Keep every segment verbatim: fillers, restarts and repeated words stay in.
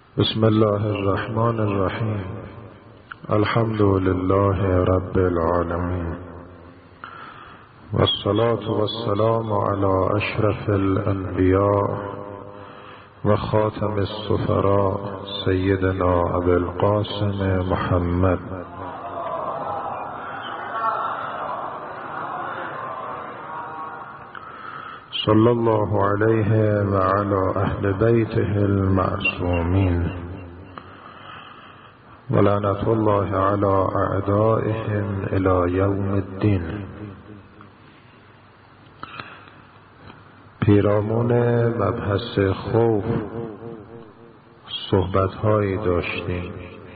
بسم الله الرحمن الرحیم. الحمد لله رب العالمین والصلاة والسلام على اشرف الانبیاء و خاتم السفراء سیدنا ابی القاسم محمد صلی الله علیه و علی اهل بیته المعصومین و لعنت الله علی اعدائهم الی یوم الدین. پیرامون مبحث خوف صحبت‌هایی داشتیم.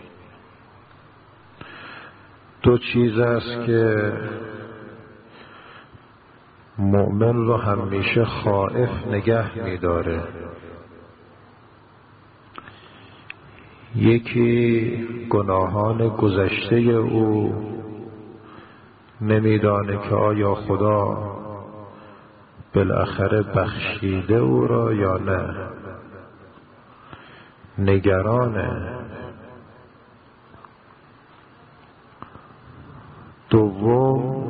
دو چیز است که مؤمن رو همیشه خائف نگه می‌داره. یکی گناهان گذشته او، نمیدانه که آیا خدا بالاخره بخشیده او را یا نه، نگرانه. دوم،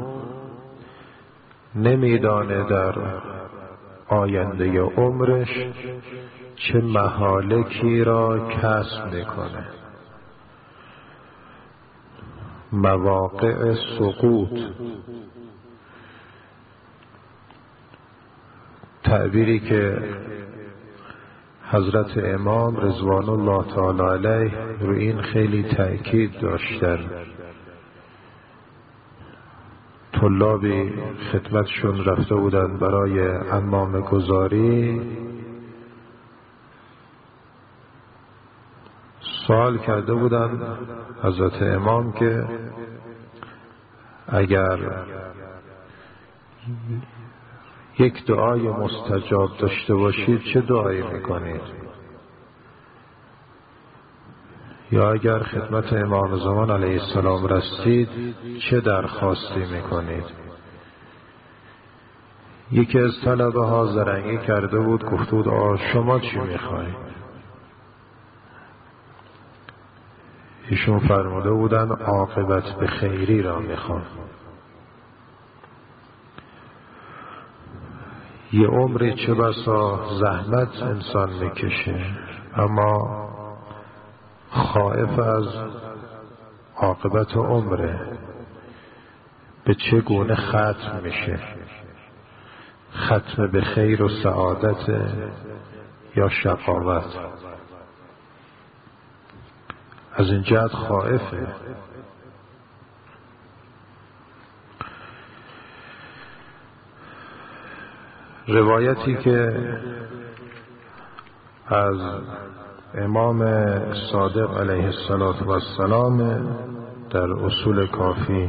نمیدانه در آینده عمرش چه مهالکی را کسب میکنه، مواقع سقوط. تعبیری که حضرت امام رضوان الله تعالی علیه رو این خیلی تأکید داشتن. طلابی خدمتشون رفته بودن برای عمامه گذاری، سوال کرده بودن حضرت امام که اگر یک دعای مستجاب داشته باشید چه دعایی میکنید، یا اگر خدمت امام زمان علیه السلام رسید چه درخواستی میکنید. یکی از طلبه ها زرنگی کرده بود، گفته بود آه شما چی میخواید؟ ایشون فرموده بودن عاقبت به خیری را میخوام. یه عمری چه بسا زحمت انسان میکشه، اما خائف از عاقبت عمره، به چه گونه ختم میشه، ختم به خیر و سعادت یا شقاوت. از این جهت خائفه. روایتی که از امام صادق علیه السلام در اصول کافی،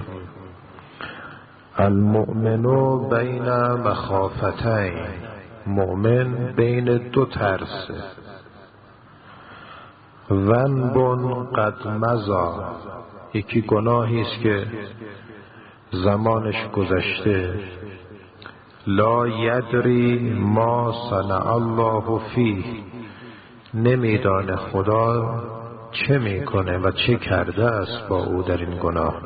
المؤمن بین مخافتین، مؤمن بین دو ترسه. ذنب قد مضی، یکی گناهی است که زمانش گذشته. لا یدری ما صنع الله فیه، نمیدانه خدا چه میکنه و چه کرده است با او در این گناه.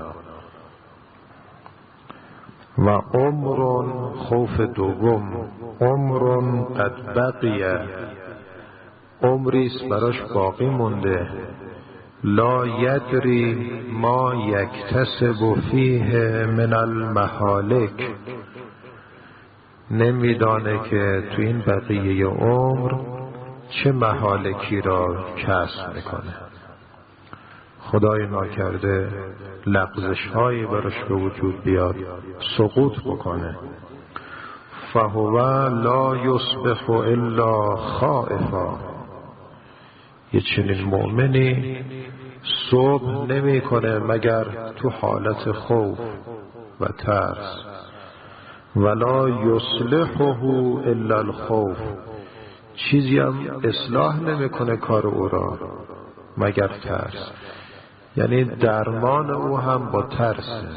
و عمر، خوف دوم، عمر قد بقیه، عمریست براش باقی مونده. لا یدری ما یکتسب فیه من المهالک، نمیدانه که تو این بقیه عمر چه مهالکی را کسب میکنه. خدای ناکرده لغزش هایی براش به وجود بیاد، سقوط بکنه. فهو لا یصبح الا خائفا، یه چنین مؤمنی صبح نمی کنه مگر تو حالت خوف و ترس. ولا یصلحه الا الخوف، چیزی هم اصلاح نمیکنه کار او را مگر ترس. یعنی درمان او هم با ترسه.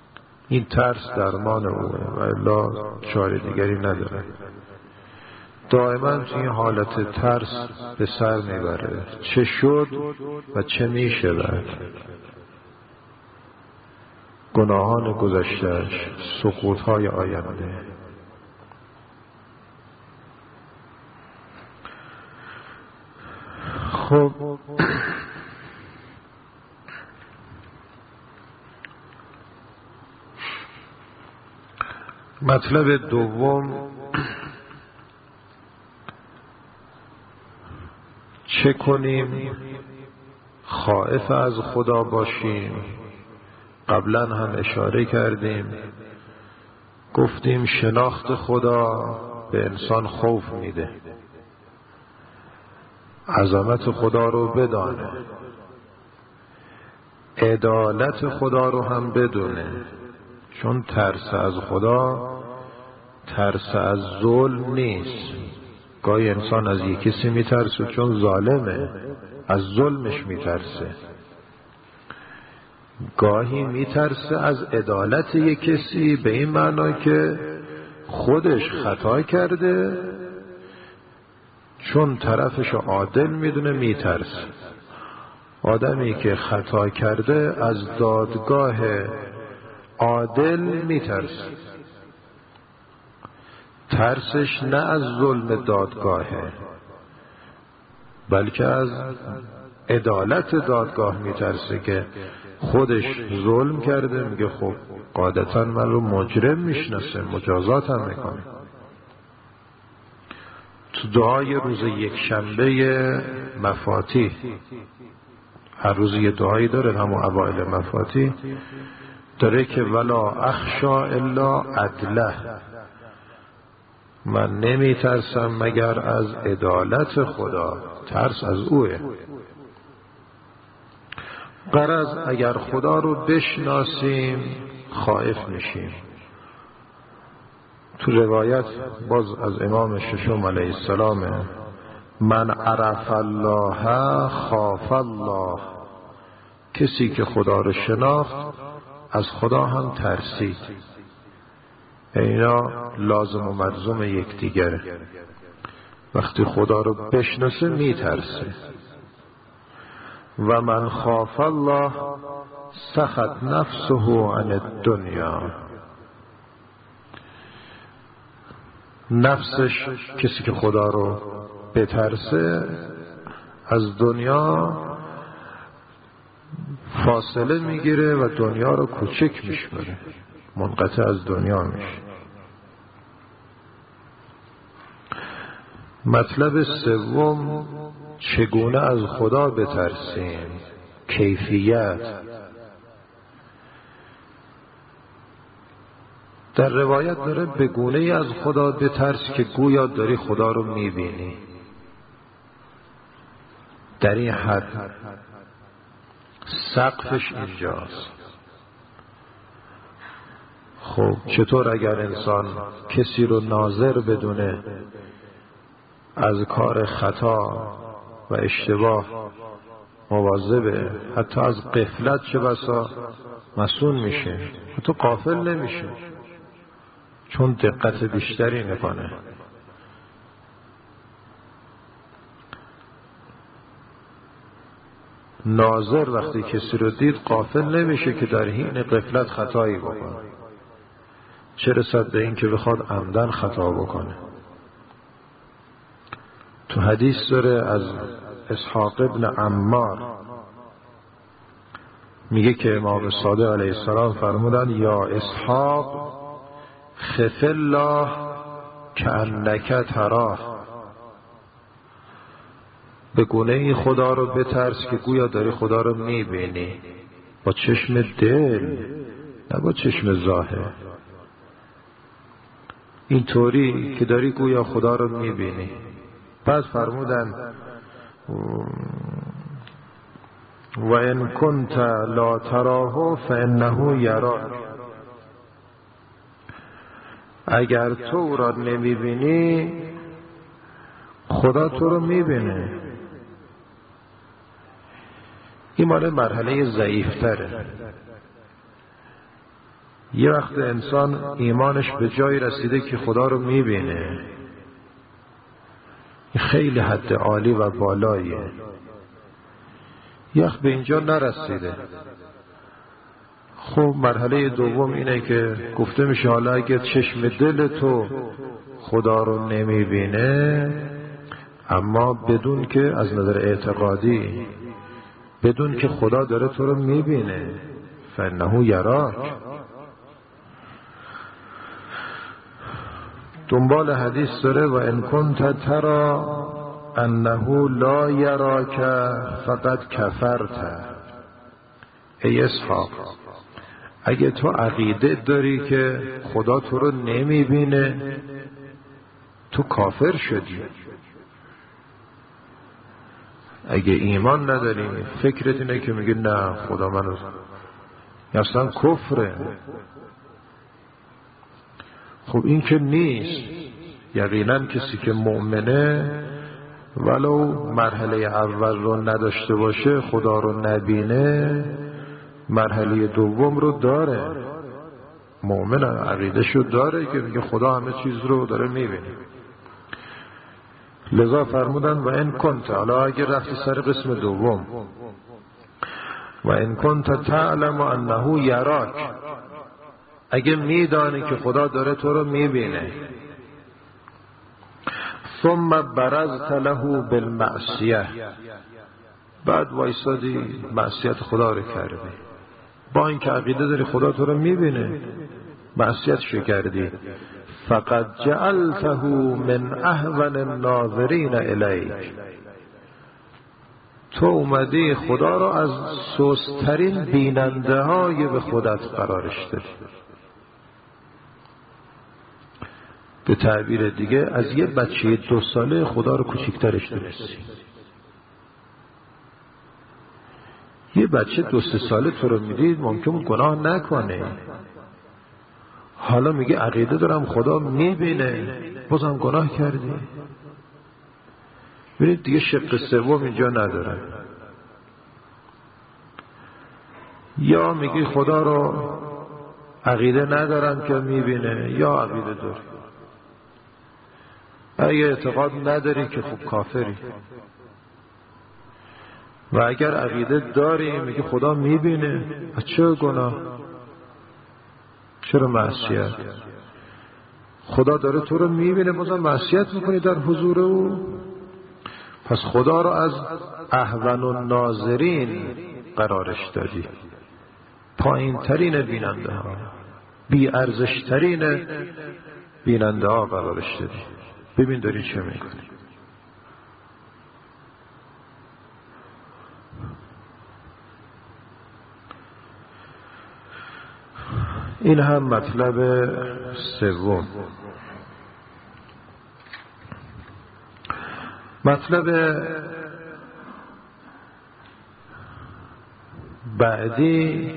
این ترس درمان اوه و الا چاره دیگری نداره. دائما توی این حالت ترس به سر میبره چه شد و چه میشود، گناهان گذشته‌اش، سقوط‌های آینده. خب مطلب دوم، چه کنیم خائف از خدا باشیم؟ قبلا هم اشاره کردیم، گفتیم شناخت خدا به انسان خوف میده، عظمت خدا رو بدانه، عدالت خدا رو هم بدونه، چون ترس از خدا ترس از ظلم نیست. گاهی انسان از یک کسی میترسه چون ظالمه، از ظلمش میترسه. گاهی میترسه از عدالت یک کسی، به این معنا که خودش خطا کرده، چون طرفش عادل میدونه میترسه. آدمی که خطا کرده از دادگاه عادل میترسه، ترسش نه از ظلم دادگاهه بلکه از عدالت دادگاه میترسه که خودش ظلم کرده، میگه خب قاعدتا من رو مجرم میشناسه، مجازات هم میکنه. تو دعای روز یک شنبه مفاتیح، هر روز یه دعایی داره، همون اوائل مفاتیح داره که ولا اخشا الا عدله، من نمی ترسم مگر از عدالت خدا، ترس از اوه. غرض اگر خدا رو بشناسیم خائف میشیم. تو روایت باز از امام ششم علیه السلام، من عرف الله خاف الله، کسی که خدا رو شناخت از خدا هم ترسید. اینا لازم و ملزوم یکدیگره. وقتی خدا رو بشناسه میترسه. و من خاف الله سخط نفسه عن الدنیا، نفسش کسی که خدا رو بترسه از دنیا فاصله میگیره و دنیا رو کوچک میشمره، منقطع از دنیا میشه. مطلب سوم، چگونه از خدا بترسیم؟ کیفیت. در روایت داره به گونه ای از خدا بترس که گویا داری خدا رو میبینی. در این حد سقفش اینجاست. خب چطور اگر انسان کسی رو ناظر بدونه از کار خطا و اشتباه مواظبه، حتی از غفلت چه بسا مسئول میشه، حتی غافل نمیشه چون دقت بیشتری میکنه. ناظر وقتی کسی رو دید غافل نمیشه که در حین غفلت خطایی بکنه، چه رسد به این که بخواد عمدن خطا بکنه. تو حدیث داره از اسحاق ابن عمار، میگه که امام صادق علیه السلام فرمودن یا اسحاق خف الله کأنک تراه، به گونه ای خدا رو بترس که گویا داری خدا رو میبینی، با چشم دل نه با چشم ظاهر، اینطوری که داری گویا خدا رو میبینی. بعد فرمودن و ان کنت لا تراه فانه یراک، اگر تو او را نمیبینی خدا تو رو میبینه. این مال مرحله ضعیفتره. یه وقت انسان ایمانش به جایی رسیده که خدا رو میبینه، خیلی حد عالی و بالاییه. یخ به اینجا نرسیده. خب مرحله دوم اینه که گفته میشه حالا اگه چشم دل تو خدا رو نمیبینه، اما بدون که از نظر اعتقادی بدون که خدا داره تو رو میبینه، فانه یراک. دنبال حدیث داره و ان کنت ترى انه لا یراک فقد کفرت. ای اسحاق، اگه تو عقیده داری که خدا تو رو نمیبینه، تو کافر شدی. اگه ایمان نداری، فکرت اینه که میگه نه خدا منو، اصلا کفره. خب این که نیست. یقینا کسی که مؤمنه ولو مرحله اول رو نداشته باشه، خدا رو نبینه، مرحله دوم رو داره. مؤمن عقیده‌شو داره که میگه خدا همه چیز رو داره میبینه. لذا فرمودن و ان کنت، حالا اگه رفتی سر قسم دوم، و ان کنت تعلم انه یراک، اگه میدانی که خدا داره تو رو میبینه، ثم برزت له بالمعصیه، بعد وایسادی معصیت خدا رو کردی، با اینکه عقیده داری خدا تو رو میبینه، معصیتشو کردی، فقد جعلته من اهون الناظرین الیک، تو اومدی خدا رو از سست‌ترین بیننده های به خودت قرارش دادی. به تعبیر دیگه از یه بچه دو ساله خدا رو کوچیک‌ترش دونستی. یه بچه دو سه ساله تو رو میدید ممکن گناه نکنه، حالا میگه عقیده دارم خدا میبینه، بازم گناه کردی. ببینید دیگه شق سوم اینجا نداره. یا میگی خدا رو عقیده ندارم که میبینه، یا عقیده داری. اگه اعتقاد نداری که خب کافری. و اگر عقیده داری میگی خدا میبینه، چه گناه، چرا معصیت؟ خدا داره تو رو میبینه بازم معصیت میکنی در حضور او. پس خدا رو از اهون الناظرین قرارش دادی، پایین ترین بیننده ها، بی ارزش ترین بیننده ها قرارش دادی. ببین داری چه میکنی. این هم مطلب سوم. مطلب بعدی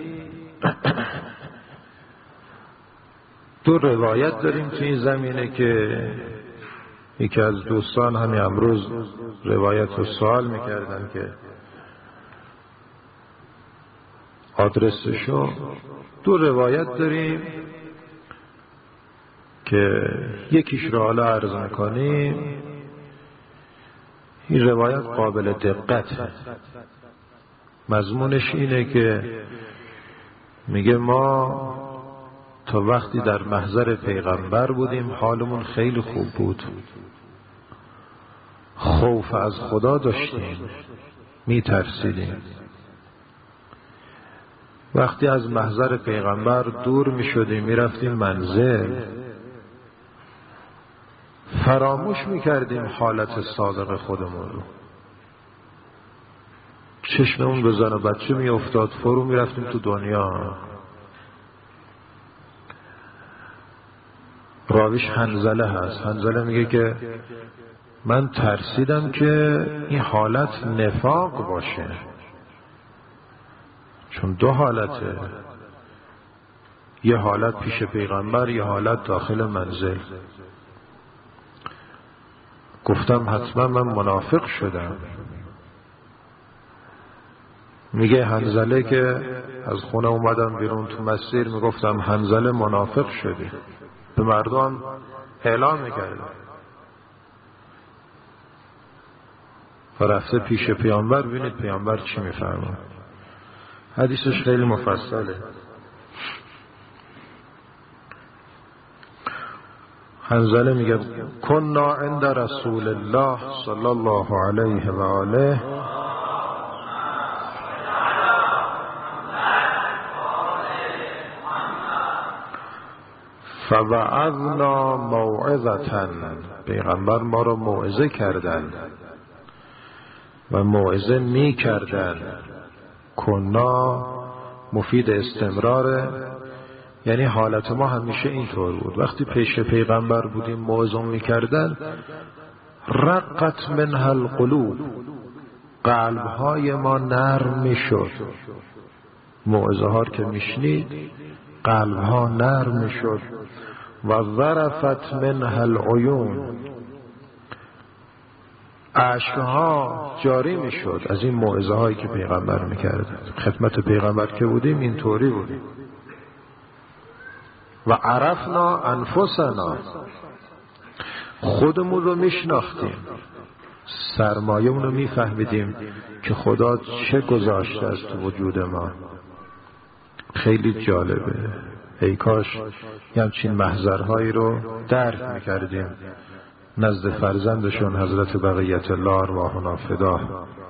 دو روایت داریم تو این زمینه که یکی از دوستان همین امروز روایت رو سوال میکردن که آدرسشو. دو روایت داریم که یکیش رو حالا عرض میکنیم. این روایت قابل دقت، مضمونش اینه که میگه ما تا وقتی در محضر پیغمبر بودیم حالمون خیلی خوب بود، خوف از خدا داشتیم، میترسیدیم. وقتی از محضر پیغمبر دور می شدیم می رفتیم منزل، فراموش می کردیم حالت صادق خودمون رو. چشممون به زن و بچه می افتاد، فرو می رفتیم تو دنیا. راویش حنظله هست. حنظله میگه که من ترسیدم که این حالت نفاق باشه، چون دو حالته، یه حالت پیش پیغمبر، یه حالت داخل منزل. گفتم حتما من منافق شدم. میگه حنظله که از خونه اومدم بیرون تو مسیر میگفتم حنظله منافق شدی، به مردم اعلام میکردم. و رفته پیش پیامبر، ببینید پیامبر چی میفرماید. حدیثش خیلی مفصله. حنظله میگه کنا عند رسول الله صلی الله علیه و آله فوعظنا موعظة، پیغمبر ما را موعظه کردند و موعظه می کردند. کنا مفید استمراره، یعنی حالت ما همیشه اینطور بود. وقتی پیش پیغمبر بودیم موعظه می کردن، رقت منها القلوب، قلبهای ما نرم می شد. موعظه ها که میشنید قلبها نرم می شد. و ظرفت منها العیون، اشکها جاری می شد از این موعظه هایی که پیغمبر می کرد. خدمت پیغمبر که بودیم اینطوری بودیم. و عرفنا انفسنا، خودمون رو می شناختیم، سرمایه اون رو می فهمیدیم که خدا چه گذاشته از تو وجود ما. خیلی جالبه. ای کاش یه همچین محضرهایی رو درک می کردیم نزد فرزندشون حضرت بقیت الله ارواحنا فدا.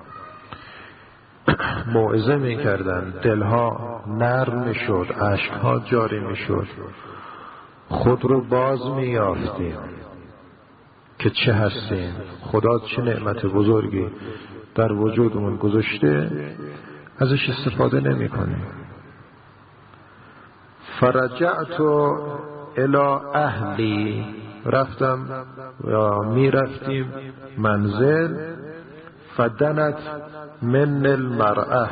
موعظه می کردن، دلها نرم می شد، اشکها جاری می شد، خود رو باز می یافتیم که چه هستیم، خدا چه نعمت بزرگی در وجودمون گذاشته، ازش استفاده نمی کنیم. فرجعت الی اهلی، رفتم یا می رفتیم منزل. فدنت من المرأه،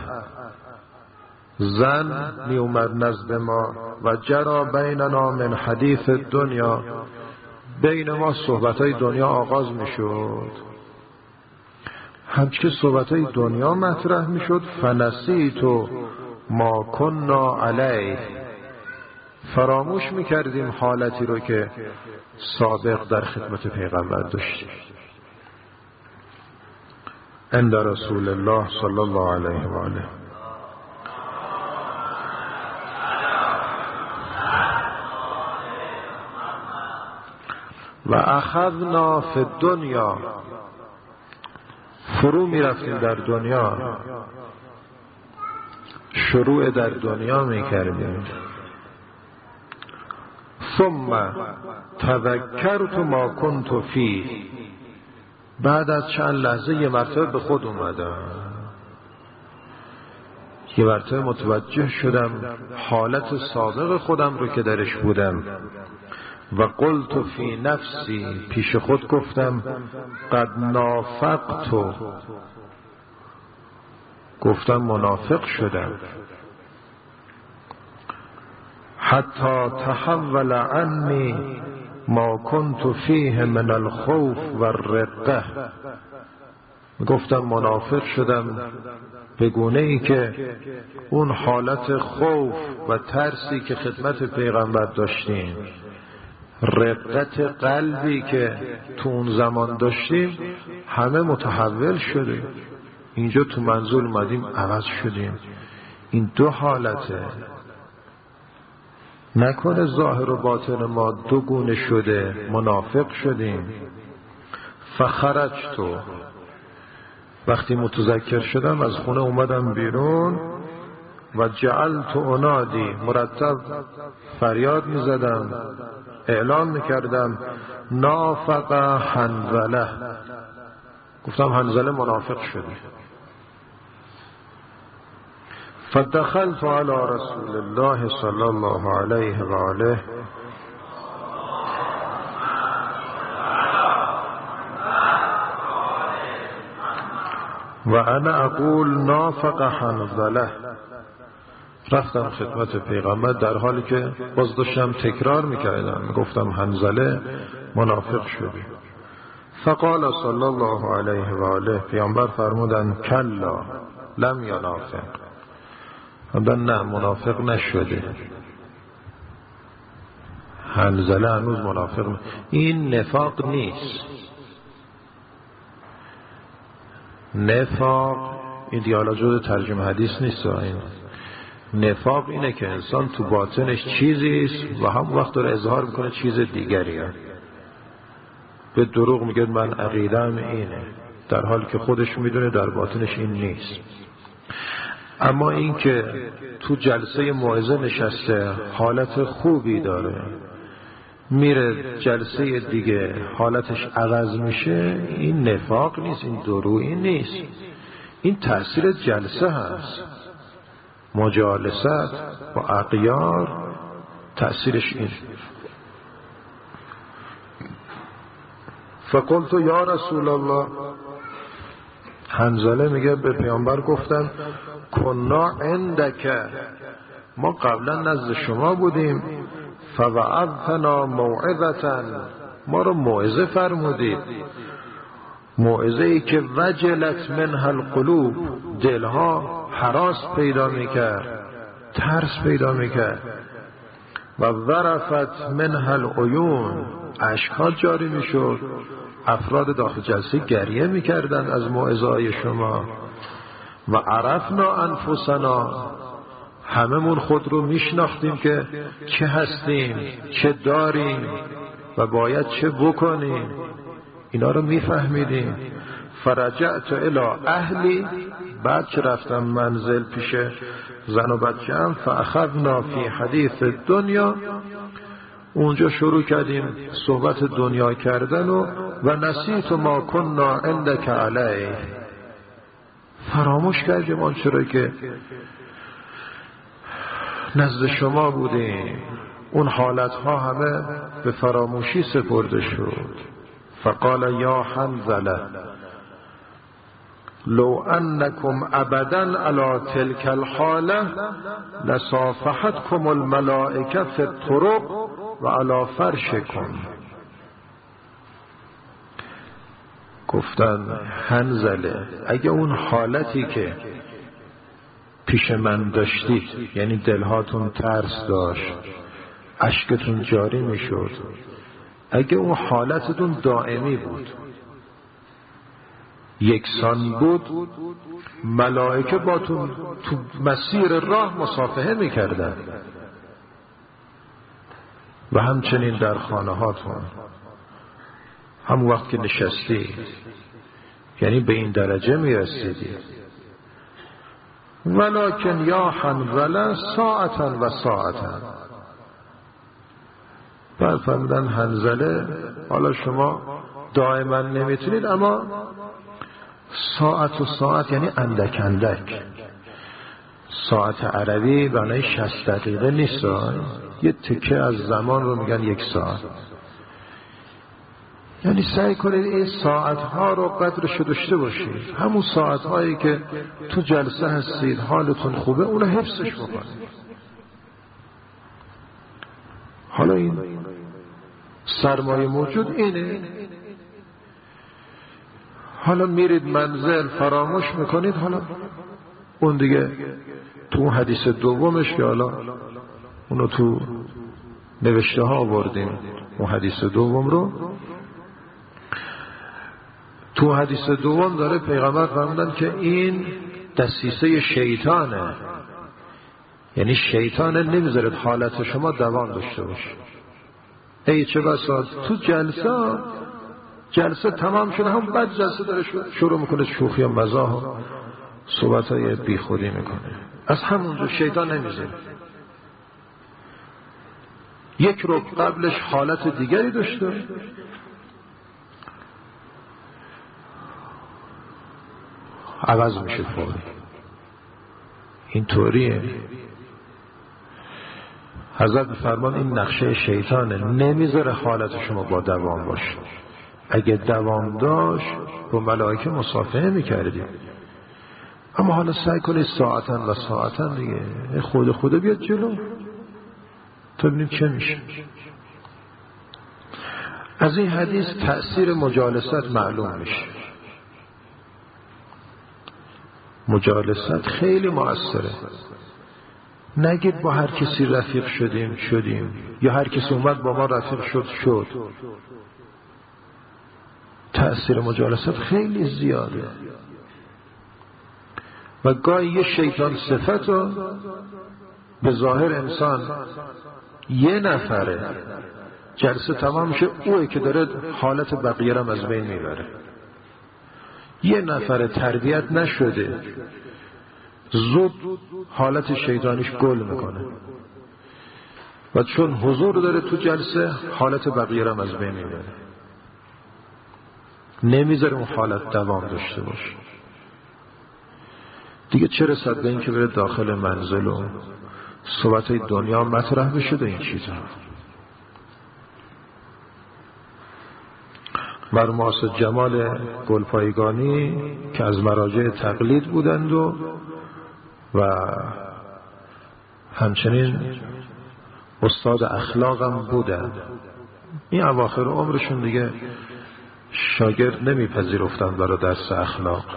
زن می اومد نزد ما. و جرا بیننا من حدیث دنیا، بین ما صحبت های دنیا آغاز می شد. همچه صحبت های دنیا مطرح می شد. فنسیت ما کنا علیه، فراموش می کردیم حالتی رو که سابق در خدمت پیغمبر داشتیم. عند رسول الله صلی الله علیه و آله. و اخذنا فی الدنیا، فرو می رفتیم در دنیا، شروع در دنیا می کردیم. ثم تذکرت ما کنت فیه، بعد از چند لحظه یه مرتبه به خود اومدم، یه مرتبه متوجه شدم حالت سابق خودم رو که درش بودم. و قلت فی نفسی، پیش خود گفتم قد نافقت، گفتم منافق شدم. حتی تحول عنی ما کنت فیه من الخوف و الرقه، گفتم منافق شدم به گونه ای که اون حالت خوف و ترسی که خدمت پیغمبر داشتیم، رقت قلبی که تو اون زمان داشتیم، همه متحول شده. اینجا تو منزل اومدیم عوض شدیم. این دو حالته، نکنه ظاهر و باطن ما دو گونه شده، منافق شدیم. فخرجت، وقتی متذکر شدم از خونه اومدم بیرون. و جعلت انادی، مرتب فریاد میزدم، اعلام میکردم نافق حنظله، گفتم حنظله منافق شده. فدخلت على رسول الله صلی الله علیه و آله و انا اقول نافق حنظله، رفتم خدمت پیغمبر در حالی که باز داشتم تکرار میکردم، گفتم حنظله منافق شده. فقال صلی الله علیه و آله، پیغمبر فرمودن کلا لم ینافق، فرمودن نه منافق نشده، حنظله هنوز منافق نه. این نفاق نیست، نفاق این دیگه حالا جز ترجمه حدیث نیست. این نفاق اینه که انسان تو باطنش چیزیست و هم وقت داره اظهار میکنه چیز دیگری هم. به دروغ میگه من عقیدم اینه، در حالی که خودش میدونه در باطنش این نیست. اما این که تو جلسه موعظه نشسته حالت خوبی داره، میره جلسه دیگه حالتش عوض میشه، این نفاق نیست، این دروغی نیست، این تأثیر جلسه هست. مجالست با اغیار تأثیرش این. فقلت یا رسول الله، حنظله میگه به پیامبر گفتم کنا عندک، ما قبلا نزد شما بودیم، فوعظتنا موعظة، ما رو موعظه فرمودید، موعظه ای که وجلت منها القلوب، دلها هراس پیدا میکرد، ترس پیدا میکرد، و ظرفت منها العیون، اشک‌ها جاری میشد، افراد داخل جلسه گریه میکردن از موعظه‌های شما. و عرفنا انفسنا، هممون خود رو میشناختیم که چه هستیم، چه داریم و باید چه بکنیم، اینا رو میفهمیدیم. فرجعت الی اهلی، بعد که رفتم منزل پیش زن و بچه‌ام، فاخذنا فی حدیث دنیا، اونجا شروع کردیم صحبت دنیا کردن و و نسیت ما کنا عندک علیه، فراموش کردیم آن چرا که نزد شما بودیم، اون حالتها همه به فراموشی سپرده شد. فقال یا حنظله لو انکم ابدا علی تلک الحاله لصافحتکم الملائکه فی الطرق و علی فرشکم. گفتن حنظله اگه اون حالتی که پیش من داشتید، یعنی دلهاتون ترس داشت، اشکتون جاری میشد، اگه اون حالتتون دائمی بود، یکسان بود، ملائکه باتون تو مسیر راه مصافحه میکردن و همچنین در خانه هاتون، همون وقت که نشستی، یعنی به این درجه میرسیدی. ولکن یا حنظله ساعتا و ساعتا، بعد فرمودن حنظله حالا شما دائما نمیتونید، اما ساعت و ساعت یعنی اندک اندک. ساعت عربی معنی شصت دقیقه نیست، یه تکه از زمان رو میگن یک ساعت. یعنی سعی کنید این ساعتها رو قدرشو داشته باشید، همون ساعتهایی که تو جلسه هستید حالتون خوبه اونو حفظش بکنید. حالا این سرمایه موجود اینه. حالا میرید منزل فراموش میکنید، حالا اون دیگه تو حدیث دومش که حالا اونو تو نوشته ها آوردیم، اون حدیث دوم رو تو حدیث دوم داره پیغمبر فرمودن که این دسیسه شیطانه، یعنی شیطانه نمیذارد حالت شما دوام داشته باشه. ای چه بسا تو جلسه جلسه تمام شده، هم بعد جلسه داره شروع میکنه شوخی و مزاح و صحبت های بی خودی میکنه. از همونجا شیطان نمیذاره. یک رو قبلش حالت دیگری داشته، عوض میشه فوری. این طوریه. حضرت فرمان این نقشه شیطانه، نمیذاره حالت شما با دوام باشه. اگه دوام داشت با ملائکه مصافحه میکردیم، اما حالا سعی کنید ساعتن و ساعتن دیگه خود خود بیاد جلو تا ببینیم چه میشه. از این حدیث تأثیر مجالست معلوم میشه. مجالست خیلی مؤثره. نگید با هر کسی رفیق شدیم شدیم یا هر کسی اومد با ما رفیق شد شد. تأثیر مجالست خیلی زیاده. و گاهی یه شیطان صفت رو به ظاهر انسان یه نفره جلسه تمام میشه اوه که داره حالت بقیه رو از بین میبره. یه نفره تربیت نشده زود حالت شیطانیش گل میکنه و چون حضور داره تو جلسه حالت بقیه رو از بین میبره، نمیذاره اون حالت دوام داشته باشه. دیگه چه رسد به این که بره داخل منزل و صحبت های دنیا مطرح بشه و این چیزا. مرحوم آصد جمال گلپایگانی که از مراجع تقلید بودند و و همچنین استاد اخلاقم بودند، این اواخر عمرشون دیگه شاگرد نمیپذیرفتن برای درس اخلاق،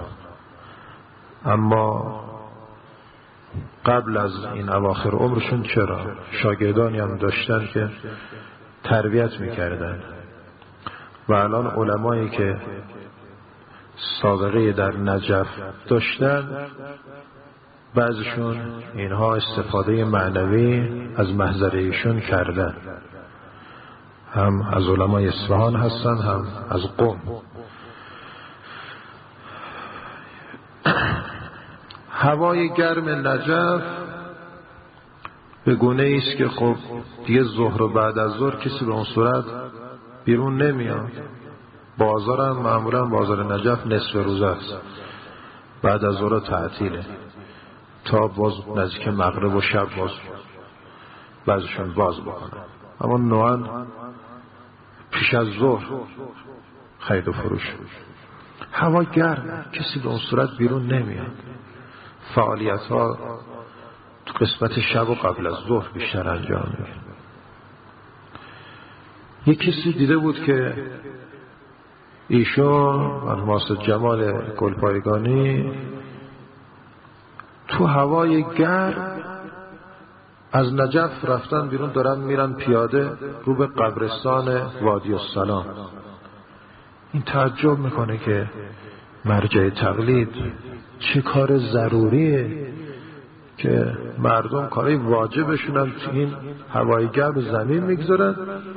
اما قبل از این اواخر عمرشون چرا شاگردانی هم داشتن که تربیت میکردن و الان علمایی که سابقه در نجف داشتن بعضشون اینها استفاده معنوی از محضر ایشون کردن، هم از علمای اصفهان هستن هم از قم. هوای گرم نجف به گونه است که خب دیگه ظهر و بعد از ظهر کسی به اون صورت بیرون نمیاد. بازار هم معمولا بازار نجف نصف روز است، بعد از ظهر تعطیله تا باز نزدیک مغرب و شب باز بعضشون باز بکنن، اما نوعا پیش از ظهر خرید و فروش. هوا گرم، کسی به اون صورت بیرون نمیاد. فعالیت ها تو قسمت شب و قبل از ظهر بیشتر انجام میشه. یک کسی دیده بود که ایشون مرحوم آصد جمال گلپایگانی تو هوای گرم از نجف رفتن بیرون، دارن میرن پیاده رو به قبرستان وادی السلام. این تعجب میکنه که مرجع تقلید چه کار ضروریه که مردم کارهای واجبشون هم تو این هوای گرم زمین میگذارن،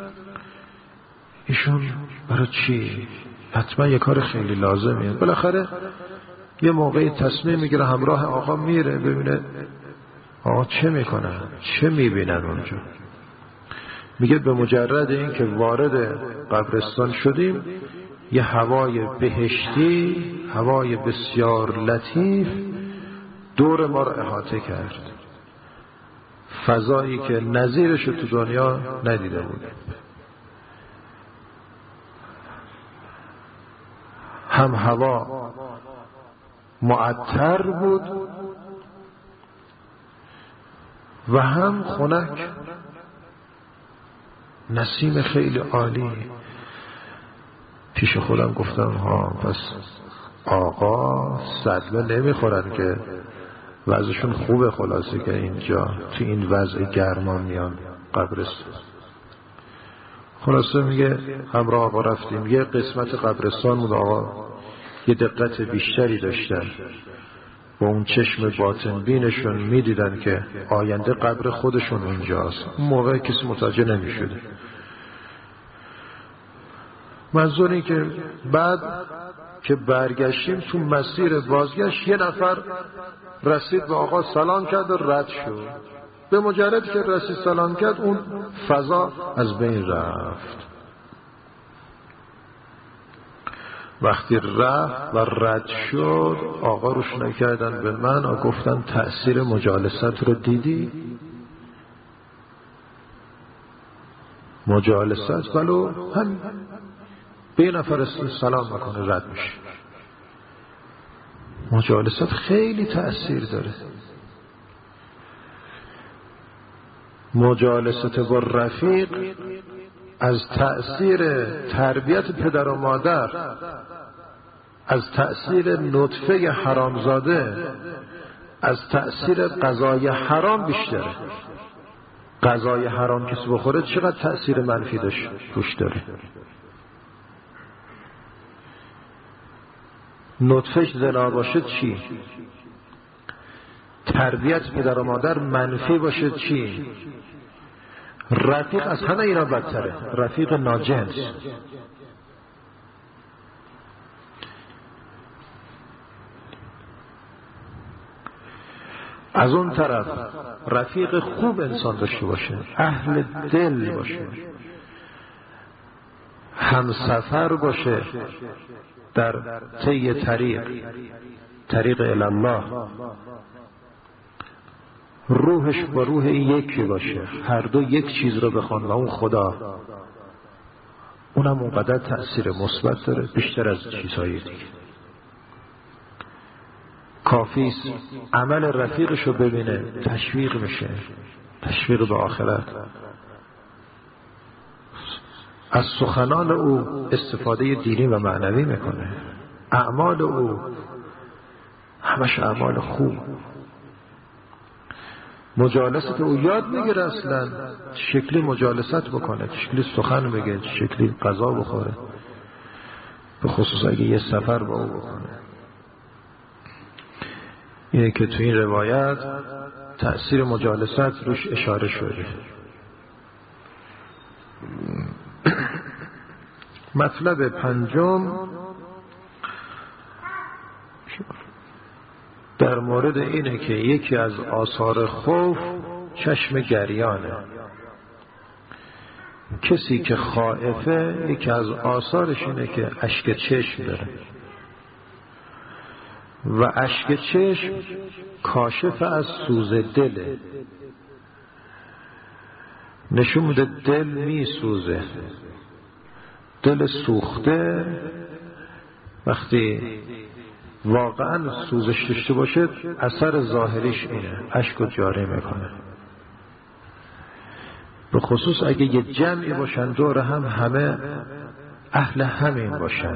ایشون برای چی؟ حتما یه کار خیلی لازمیه. بالاخره یه موقعی تصمیم میگیره همراه آقا میره ببینه آقا چه میکنن، چه میبینن اونجا. میگه به مجرد این که وارد قبرستان شدیم یه هوای بهشتی، هوای بسیار لطیف دور ما رو احاطه کرد، فضایی که نظیرش تو دنیا ندیده بود. هم هوا معطر بود و هم خنک، نسیم خیلی عالی. پیش خودم گفتم ها پس آقا صدمه نمیخورن که وضعشون خوبه، خلاصه که اینجا تو این وضع گرما میان قبرستان. خلاصه میگه همراه آقا رفتیم، یه قسمت قبرستان بود آقا یه دقت بیشتری داشتن، با اون چشم باطن بینشون میدیدن که آینده قبر خودشون اونجاست. اون موقع کسی متوجه نمیشده. منظوری که بعد که برگشتیم تو مسیر بازگشت یه نفر رسید به آقا سلام کرد و رد شد. به مجرد که رسید سلام کرد اون فضا از بین رفت. وقتی رفت و رد شد آقا روش نکردن به من و گفتن تأثیر مجالست رو دیدی؟ مجالست ولو هم به نفر سلام میکنه رد میشه. مجالست خیلی تأثیر داره. مجالست با رفیق از تأثیر تربیت پدر و مادر، از تأثیر نطفه حرامزاده، از تأثیر غذای حرام بیشتره. غذای حرام کسی بخوره چقدر تأثیر منفی داشت روش داره. نطفهش زنا باشه چی؟ تربیت پدر و مادر منفی باشه چی؟ رفیق از همه اینا بدتره، رفیق ناجنس. از اون طرف رفیق خوب انسان داشته باشه، اهل دل باشه، همسفر باشه در طی طریق طریق الله، روحش با روح یکی باشه، هر دو یک چیز رو بخوان و اون خدا. اونم اونقدر تأثیر مثبت داره بیشتر از چیزهای دیگه. کافیست عمل رفیقش رو ببینه تشویق میشه، تشویق به آخرت. از سخنان او استفاده دینی و معنوی میکنه، اعمال او همش اعمال خوب. مجالست او یاد میگیره اصلا شکلی مجالست بکنه، شکلی سخن بگه، شکلی غذا بخوره، به خصوص اگه یه سفر با او بکنه. اینه که تو این روایت تأثیر مجالست روش اشاره شده. مطلب پنجم در مورد اینه که یکی از آثار خوف چشم گریانه. کسی که خائفه یکی از آثارش اینه که اشک چشم داره و اشک چشم کاشف از سوز دله، نشون میده دل می سوزه. دل سوخته وقتی واقعا سوزش داشته باشه اثر ظاهریش اینه، اشک رو جاری میکنه. به خصوص اگه یه جمعی باشن دور هم، همه اهل همین باشن.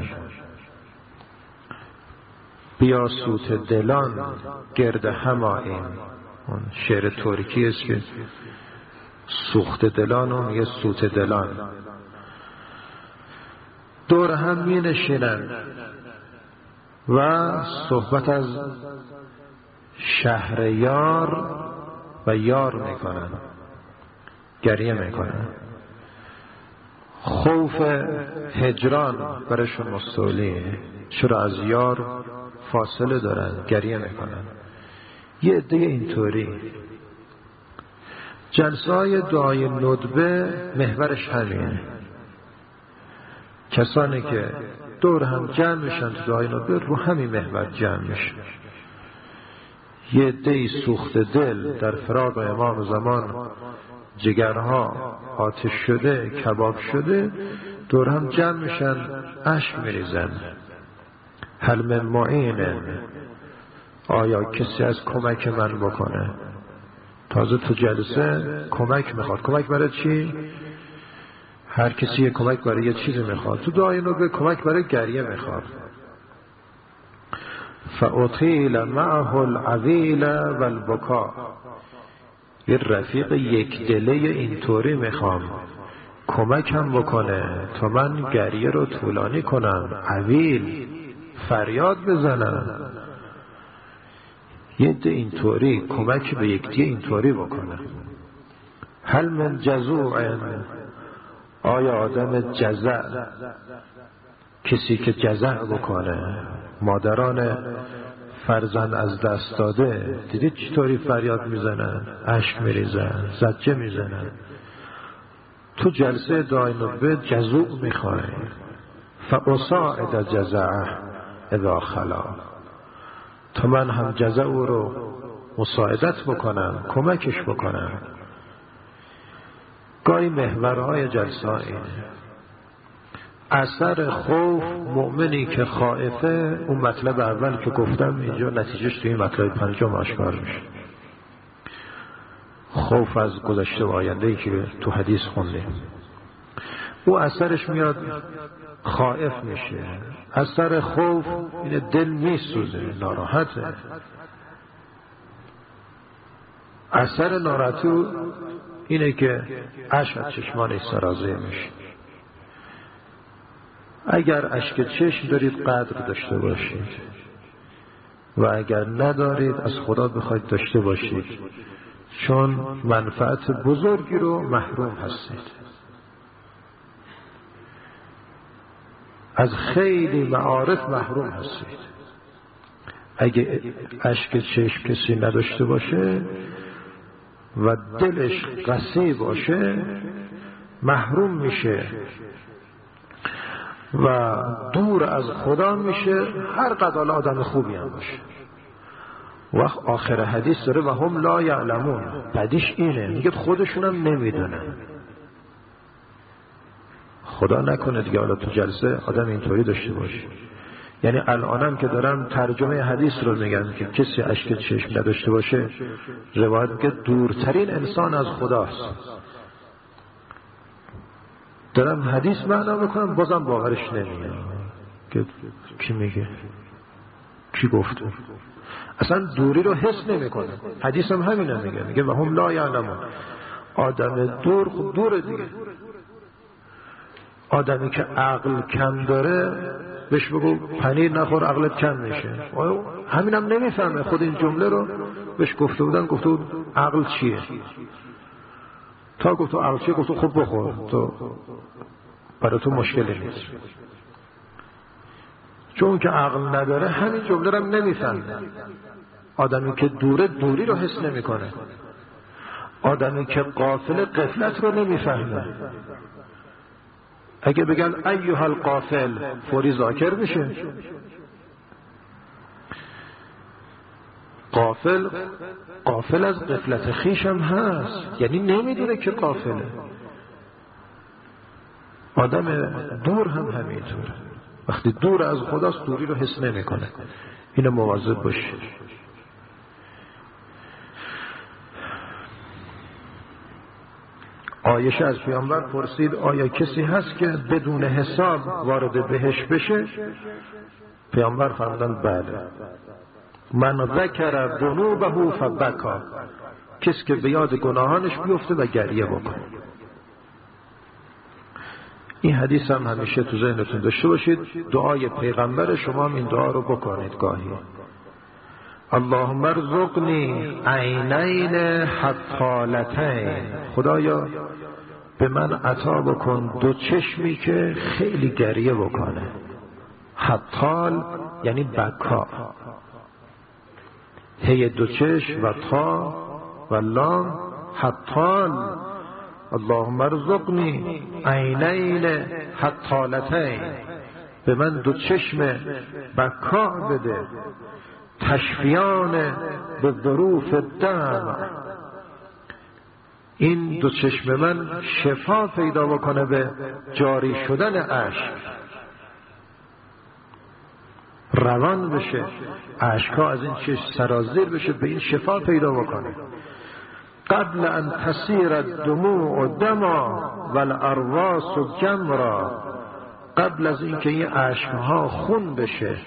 بیا سوت دلان گرد هماییم، اون شعر ترکی است که سوخت دلان اون یه سوت دلان دور هم می نشینن و صحبت از شهریار و یار میکنن، گریه میکنن. خوف هجران برشون مستولیه، چرا از یار فاصله دارن، گریه میکنن. یه عده اینطوری. جلسه های دعای ندبه محورش همینه، کسانی که دور هم جمع میشن تو دعای ندبه رو همین محور جمع میشن. یه عده سوخت دل در فراق امام زمان، جگرها آتش شده، کباب شده، دور هم جمع میشن، اشک میریزن. هل من معین، آیا کسی از کمک من بکنه؟ تازه تو جلسه کمک میخواد. کمک برای چی؟ هر کسی یه کمک برای یه چیزی میخواد. تو دعای ندبه کمک برای گریه میخواد. فاطیل معه العویل والبکا، یه رفیق یک دله اینطوری میخوام کمکم بکنه تا من گریه رو طولانی کنم، عویل فریاد بزنم. یه ده اینطوری کمک به یک دیگه اینطوری بکنه. هل من جزوع، آیا آدم جزع، کسی که جزع بکنه. مادران فرزند از دست داده دیدید چطوری فریاد میزنن، اشک میریزن، زجه میزنن. تو جلسه دعای ندبه جزوع میخوای. فاساعد جزعه اذا خلا، تا من هم جزع او رو مساعدت بکنم، کمکش بکنم. گاهی محورهای جلسه اینه. اثر خوف، مؤمنی که خائفه، اون مطلب اول که گفتم اینجا نتیجهش توی مطلب پنجم آشکار میشه. خوف از گذشته و آینده‌ای که تو حدیث خوندیم، او اثرش میاد خائف میشه. اثر خوف اینه دل میسوزه، ناراحته. اثر ناراحتی اینه که اشک از چشمانش سرازیر میشه. اگر اشک چشم دارید قدر داشته باشید. و اگر ندارید از خدا بخواید داشته باشید، چون منفعت بزرگی رو محروم هستید. از خیلی معارف محروم هستید. اگه اشک چشم کسی نداشته باشه و دلش قسی باشه محروم میشه و دور از خدا میشه، هر قدر آدم خوبی هم باشه. وقت آخر حدیث داره و هم لا یعلمون، بعدش اینه میگه خودشونم نمیدونن. خدا نکنه دیگه حالا تو جلسه آدم اینطوری داشته باشه. یعنی الانم که دارم ترجمه حدیث رو میگم که کسی اشک چشم نداشته باشه، روایت که دورترین انسان از خداست. دارم حدیث معنا میکنم بازم باورش نمیاد که کی میگه، کی گفته، اصلا دوری رو حس نمیکنه. حدیث هم همینه میگه، میگه و هم لا یعلمون. آدم دور خود دوره دیگه. آدمی که عقل کم داره بهش بگو پنیر نخور عقلت کم میشه، همینم نمیفهمه. خود این جمله رو بهش گفته بودن، گفته بود عقل چیه؟ تا گفت عقل چیه؟ گفت خب بخور، تو برای تو مشکلی نیست. چون که عقل نداره همین جمله رو هم نمیفهمه. آدمی که دوره دوری رو حس نمیکنه. آدمی که غافل غفلت رو نمیفهمه. اگه بگن ایها الغافل فوری ذاکر بشه. غافل غافل از غفلت خویش هم هست، یعنی نمیدونه که غافله. آدم دور هم همینطوره، وقتی دور از خداست دوری رو حس نمیکنه. اینو مواظب باشید. عایشه از پیامبر پرسید آیا کسی هست که بدون حساب وارد بهشت بشه؟ پیامبر فرمودند بله. من ذکر ذنوبه فبکا، کسی که به یاد گناهانش بیفته و گریه بکنه. این حدیث هم همیشه تو ذهنتون داشته باشید. دعای پیغمبر شما هم این دعا رو بکنید گاهی. اللهم ارزقنی عینین حطالتین، خدایا به من عطا بکن دو چشمی که خیلی گریه بکنه. حطال یعنی بکا، هی دو چشم و تا و لام حطال. اللهم ارزقنی عینین حطالتین، به من دو چشم بکا بده، تشفیان به ظروف دم، این دو چشم من شفا پیدا بکنه به جاری شدن اشک، روان بشه اشکا از این چشم سرازیر بشه، به این شفا پیدا بکنه. قبل ان تسیر الدموع دما والارواس جمرا، قبل از اینکه این اشکها خون بشه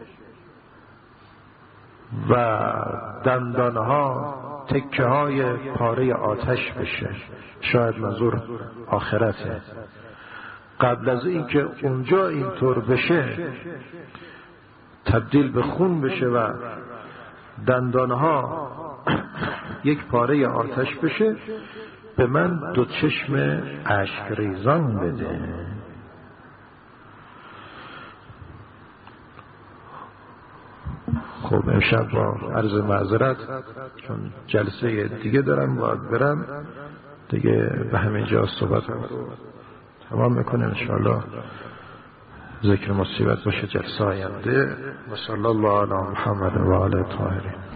و دندانها تکه های پاره آتش بشه. شاید منظور آخرته. قبل از اینکه اونجا اینطور بشه، تبدیل به خون بشه و دندانها یک پاره آتش بشه، به من دو چشم اشک ریزان بده. خب امشب با عرض معذرت چون جلسه دیگه دارم باید برم دیگه، به همین جا صحبت رو تمام میکنم. انشاءالله ذکر مصیبت باشه جلسه آینده. و صلی الله علی محمد و آله الطاهرین.